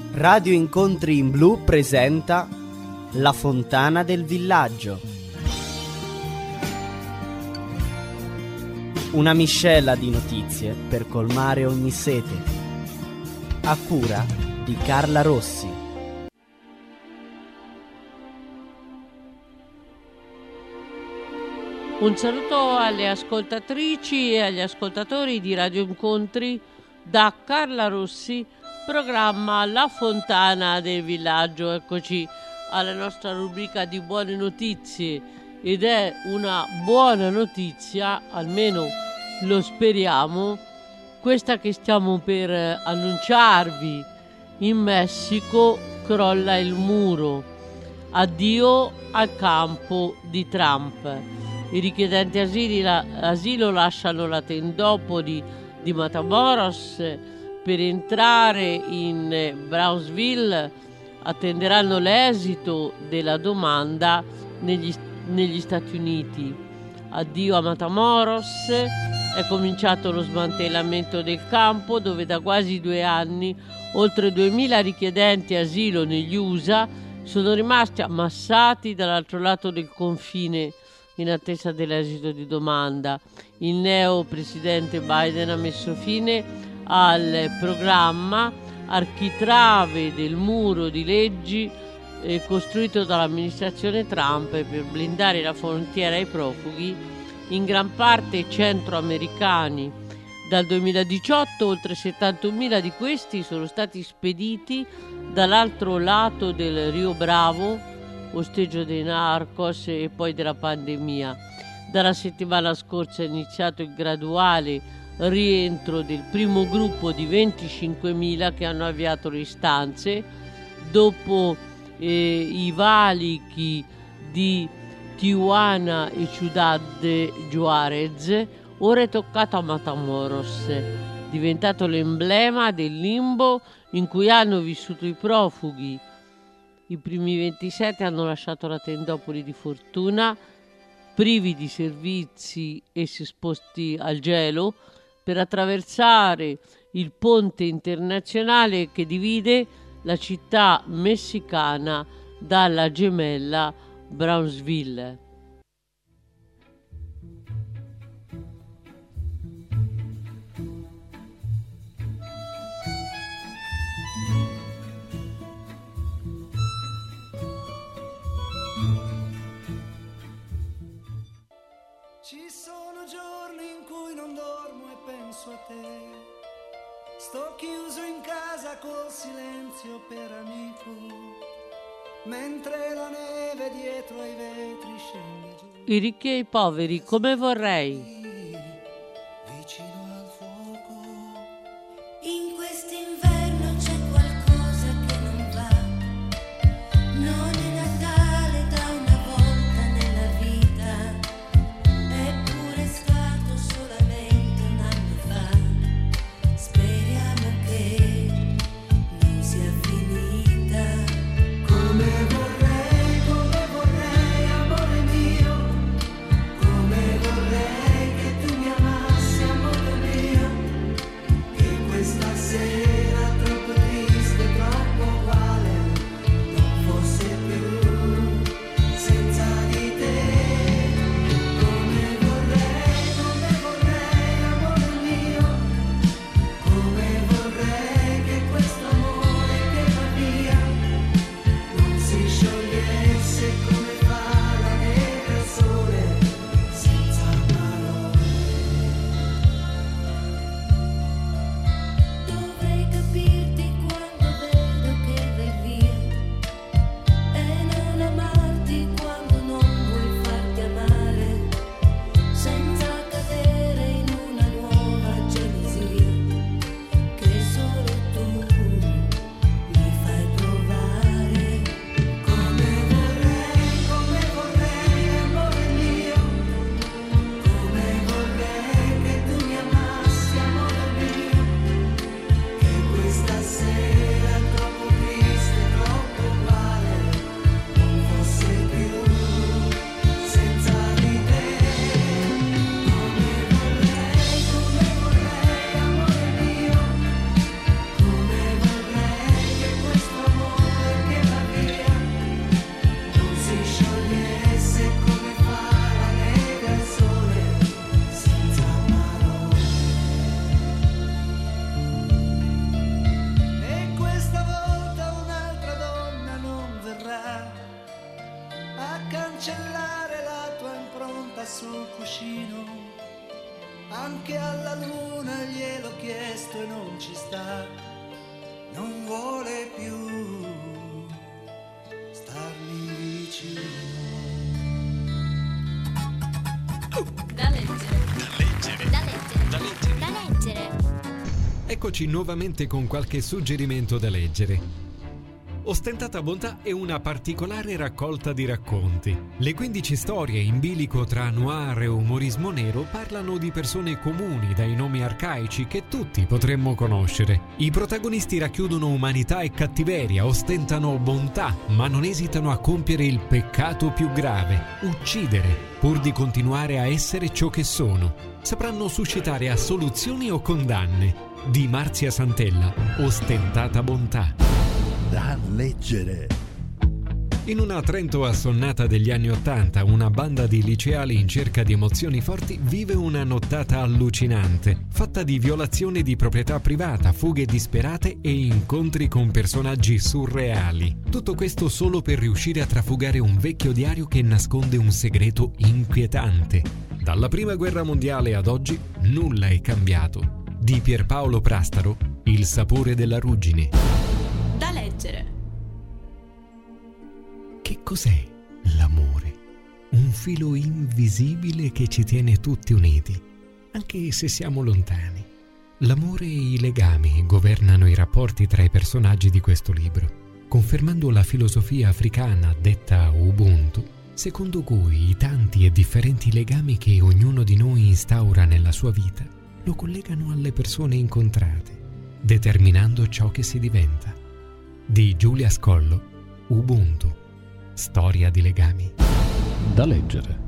Radio Incontri in Blu presenta La Fontana del Villaggio. Una miscela di notizie per colmare ogni sete. A cura di Carla Rossi. Un saluto alle ascoltatrici e agli ascoltatori di Radio Incontri da Carla Rossi, programma La Fontana del Villaggio. Eccoci alla nostra rubrica di buone notizie, ed è una buona notizia, almeno lo speriamo, questa che stiamo per annunciarvi. In Messico crolla il muro, addio al campo di Trump. I richiedenti asilo lasciano la tendopoli di Matamoros per entrare in Brownsville, attenderanno l'esito della domanda negli Stati Uniti. Addio a Matamoros, è cominciato lo smantellamento del campo dove da quasi 2 anni oltre 2000 richiedenti asilo negli USA sono rimasti ammassati dall'altro lato del confine in attesa dell'esito di domanda. Il neo presidente Biden ha messo fine al programma architrave del muro di leggi costruito dall'amministrazione Trump per blindare la frontiera ai profughi, in gran parte centroamericani. Dal 2018 oltre 71.000 di questi sono stati spediti dall'altro lato del Rio Bravo, osteggio dei narcos e poi della pandemia. Dalla settimana scorsa è iniziato il graduale rientro del primo gruppo di 25.000 che hanno avviato le istanze dopo i valichi di Tijuana e Ciudad Juárez. Ora è toccato a Matamoros, diventato l'emblema del limbo in cui hanno vissuto i profughi. I primi 27 hanno lasciato la tendopoli di fortuna, privi di servizi e esposti al gelo, per attraversare il ponte internazionale che divide la città messicana dalla gemella Brownsville. Ci sono giorni in cui non dormo e penso a te. Sto chiuso in casa col silenzio per amico, mentre la neve dietro ai vetri scende giù. I ricchi e i poveri, come vorrei. Vicino al fuoco. In quest'inverno c'è qualcosa che non va. Non è Natale da una volta nella vita, eppure è stato solamente un anno fa. Speriamo che non sia finita. Come vorrei, amore mio. Come vorrei che tu mi amassi, amore mio. Eccoci nuovamente con qualche suggerimento da leggere. Ostentata bontà è una particolare raccolta di racconti. Le 15 storie in bilico tra noir e umorismo nero parlano di persone comuni dai nomi arcaici che tutti potremmo conoscere. I protagonisti racchiudono umanità e cattiveria, ostentano bontà, ma non esitano a compiere il peccato più grave, uccidere, pur di continuare a essere ciò che sono. Sapranno suscitare assoluzioni o condanne. Di Marzia Santella, Ostentata bontà. Da leggere. In una Trento assonnata degli anni '80, una banda di liceali in cerca di emozioni forti vive una nottata allucinante, fatta di violazione di proprietà privata, fughe disperate e incontri con personaggi surreali. Tutto questo solo per riuscire a trafugare un vecchio diario che nasconde un segreto inquietante. Dalla Prima Guerra Mondiale ad oggi, nulla è cambiato. Di Pierpaolo Prastaro, Il sapore della ruggine. Da leggere. Che cos'è l'amore? Un filo invisibile che ci tiene tutti uniti, anche se siamo lontani. L'amore e i legami governano i rapporti tra i personaggi di questo libro, confermando la filosofia africana detta Ubuntu, secondo cui i tanti e differenti legami che ognuno di noi instaura nella sua vita lo collegano alle persone incontrate, determinando ciò che si diventa. Di Giulia Scollo, Ubuntu, storia di legami. Da leggere.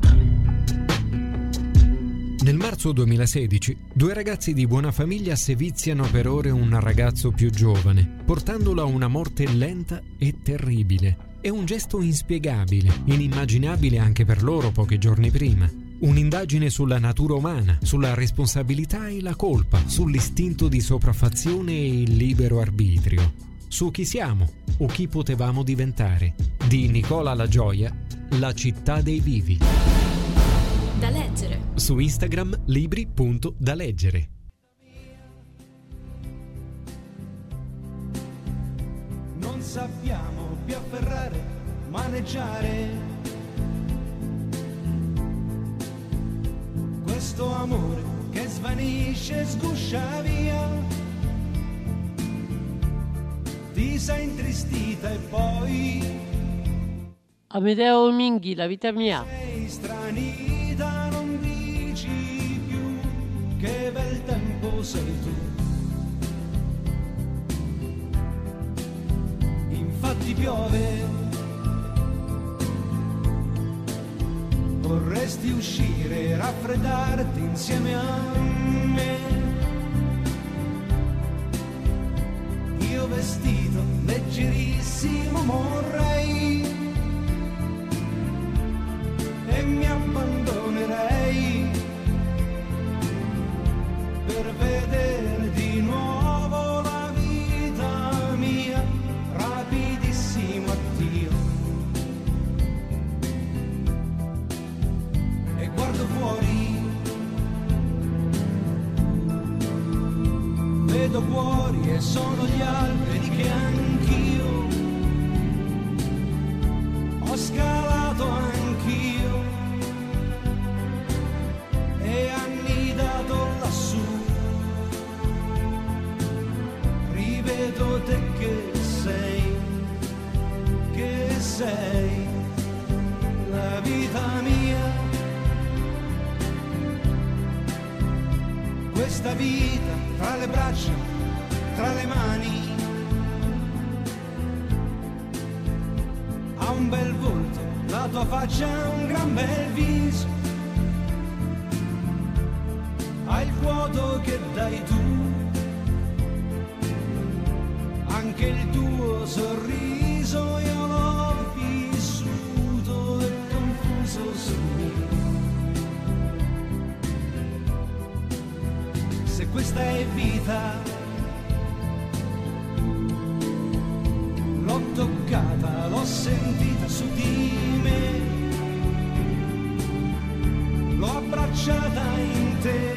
Nel marzo 2016, due ragazzi di buona famiglia seviziano per ore un ragazzo più giovane, portandolo a una morte lenta e terribile. È un gesto inspiegabile, inimmaginabile anche per loro pochi giorni prima. Un'indagine sulla natura umana, sulla responsabilità e la colpa, sull'istinto di sopraffazione e il libero arbitrio. Su chi siamo o chi potevamo diventare. Di Nicola La Gioia, La città dei vivi. Da leggere. Su Instagram libri.daleggere. Non sappiamo più afferrare, maneggiare questo amore che svanisce, sguscia via. Ti sei intristita e poi Amedeo Minghi, La vita mia. sei stranita, non dici più che bel tempo sei tu. Infatti piove, vorresti uscire e raffreddarti insieme a me. Io vestito leggerissimo morrei e mi abbandonerei per vedere di nuovo la vita mia, rapidissimo addio. E guardo fuori, vedo fuori e sono gli alberi che anch'io ho scalato anch'io e annidato lassù. Rivedo te che sei la vita mia. Questa vita tra le braccia, tra le mani, ha un bel volto, la tua faccia ha un gran bel viso, ha il vuoto che dai tu, anche il tuo sorriso io l'ho vissuto e confuso su. Se questa è vita, l'ho toccata, l'ho sentita su di me, l'ho abbracciata in te,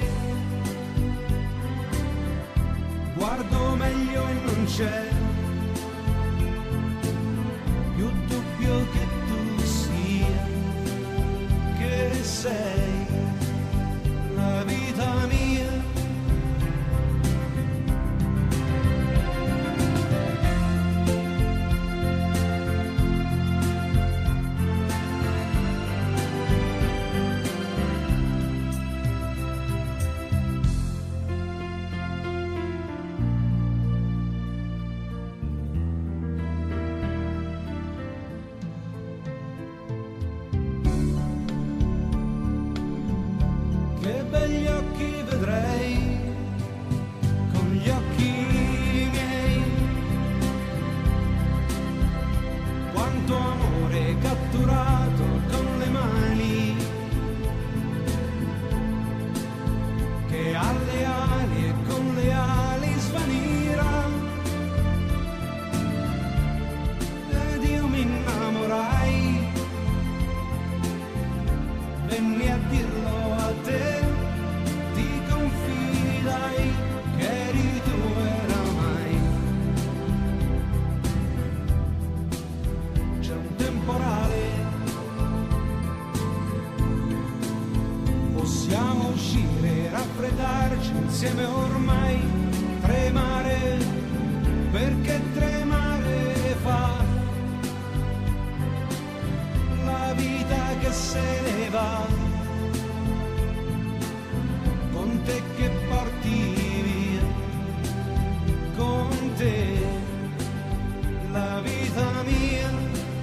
guardo meglio e non c'è più dubbio che tu sia, che sei la vita mia. perché tremare fa la vita che se ne va, con te che porti via, con te la vita mia.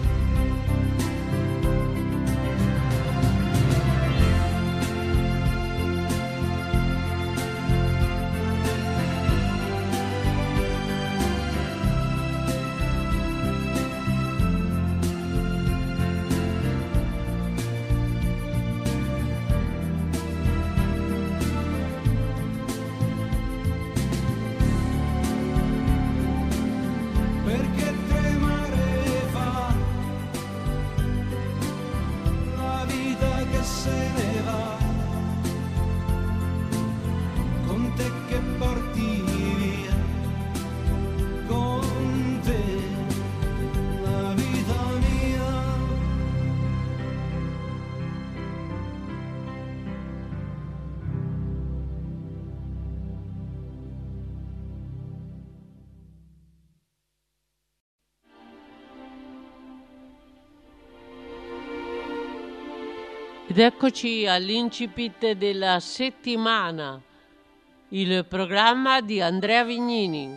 Perché tremare fa la vita che se ne va, con te che porti via, con te la vita mia. Ed eccoci all'incipit della settimana, il programma di Andrea Vignini.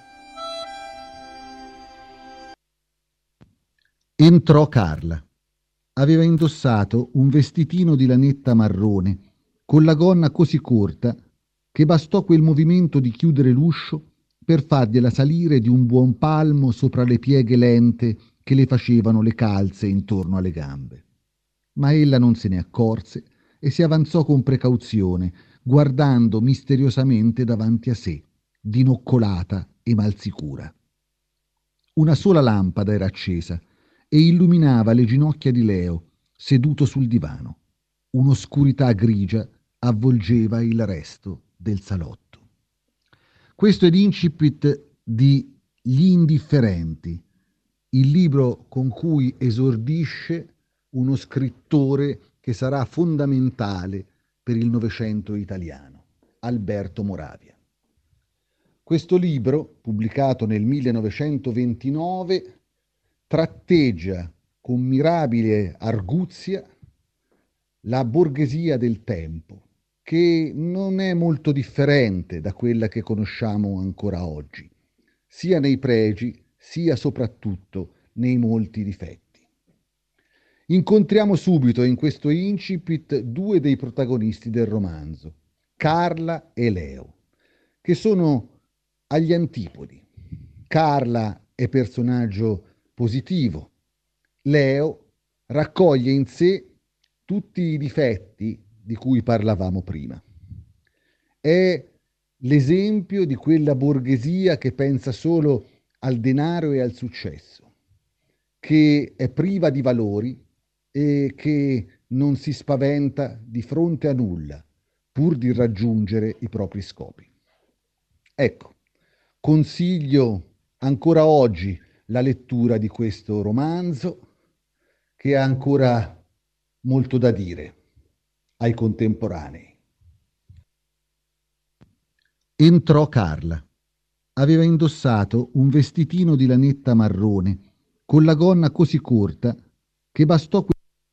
Entrò Carla. Aveva indossato un vestitino di lanetta marrone, con la gonna così corta che bastò quel movimento di chiudere l'uscio per fargliela salire di un buon palmo sopra le pieghe lente che le facevano le calze intorno alle gambe. Ma ella non se ne accorse e si avanzò con precauzione, guardando misteriosamente davanti a sé, dinoccolata e malsicura. Una sola lampada era accesa e illuminava le ginocchia di Leo, seduto sul divano. Un'oscurità grigia avvolgeva il resto del salotto. Questo è l'incipit di Gli Indifferenti, il libro con cui esordisce uno scrittore che sarà fondamentale per il Novecento italiano, Alberto Moravia. Questo libro, pubblicato nel 1929, tratteggia con mirabile arguzia la borghesia del tempo, che non è molto differente da quella che conosciamo ancora oggi, sia nei pregi, sia soprattutto nei molti difetti. Incontriamo subito in questo incipit due dei protagonisti del romanzo, Carla e Leo, che sono agli antipodi. Carla è personaggio positivo, Leo raccoglie in sé tutti i difetti di cui parlavamo prima. È l'esempio di quella borghesia che pensa solo al denaro e al successo, che è priva di valori e che non si spaventa di fronte a nulla pur di raggiungere i propri scopi. Ecco, consiglio ancora oggi la lettura di questo romanzo, che ha ancora molto da dire ai contemporanei. Entrò Carla. Aveva indossato un vestitino di lanetta marrone, con la gonna così corta che bastò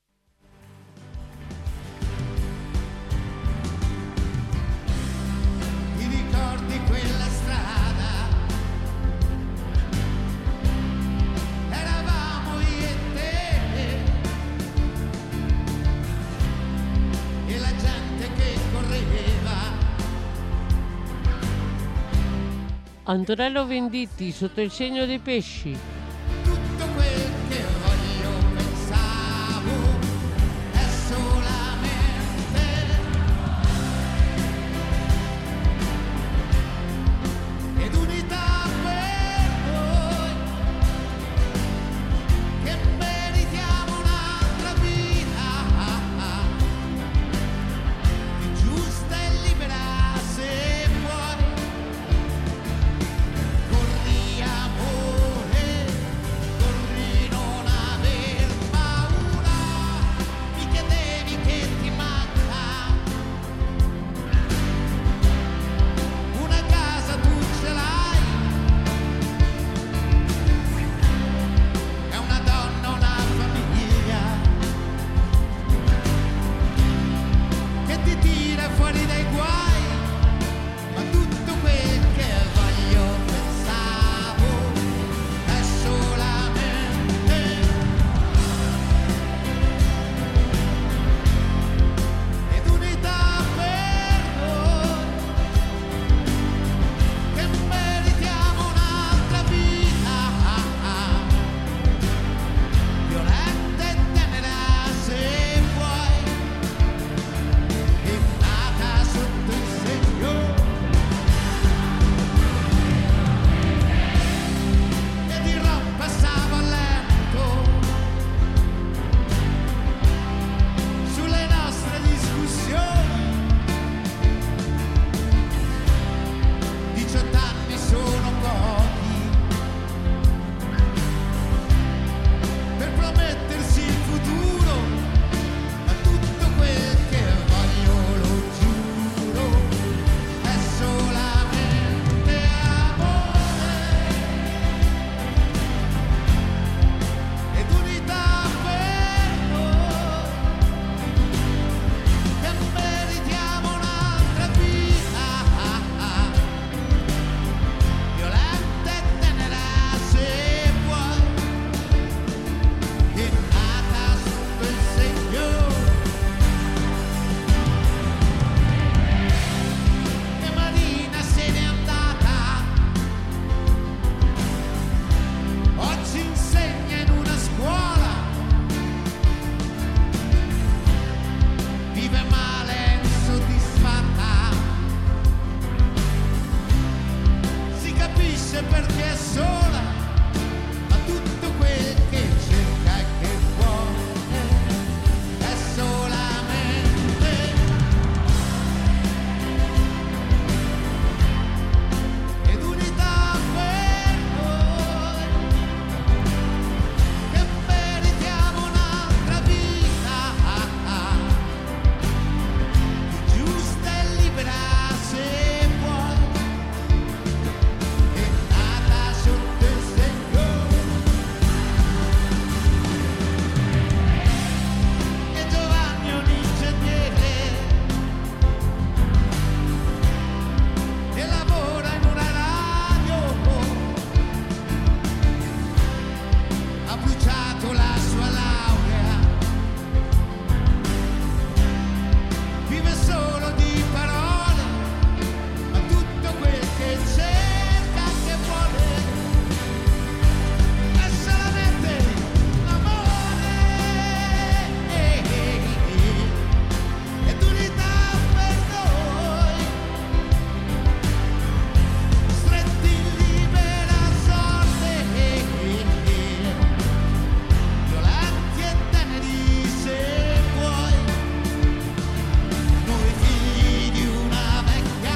Antonello Venditti, Sotto il segno dei pesci. Tutto quel che voglio pensavo è solamente ed unità per noi, che meritiamo un'altra vita più giusta e libera, se vuoi. Con amore perché è sola, ma tutto quel che cerca e che vuole è solamente ed unità per noi, che meritiamo un'altra vita giusta e libera se vuoi, e nata sotto il segno e Giovanni è un ingegnere e lavora in una radio, ha bruciato la sua laurea, vive solo di parole, ma tutto quel che cerca, che vuole è solamente l'amore ed unità per noi, stretti in libera sorte, violenti e teneri se vuoi, noi figli di una vecchia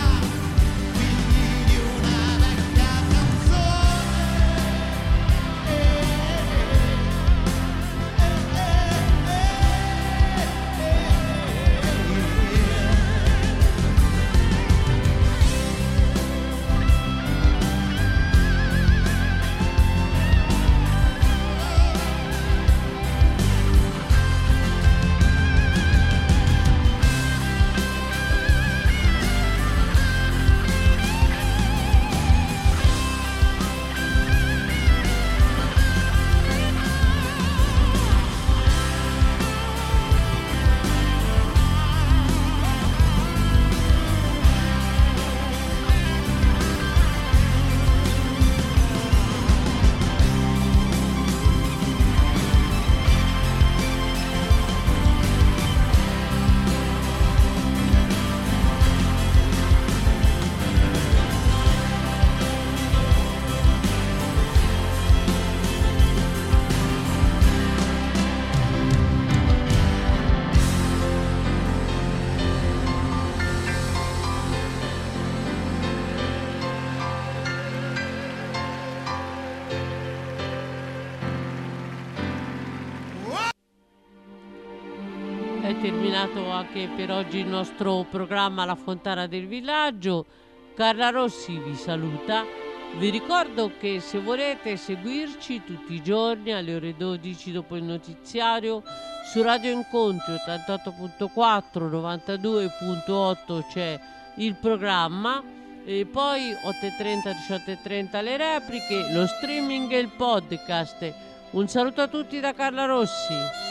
È terminato anche per oggi il nostro programma La Fontana del Villaggio. Carla Rossi vi saluta. Vi ricordo che se volete seguirci tutti i giorni alle ore 12 dopo il notiziario su Radio Incontri 88.4, 92.8 c'è il programma, e poi 8.30, 18.30 le repliche, lo streaming e il podcast. Un saluto a tutti da Carla Rossi.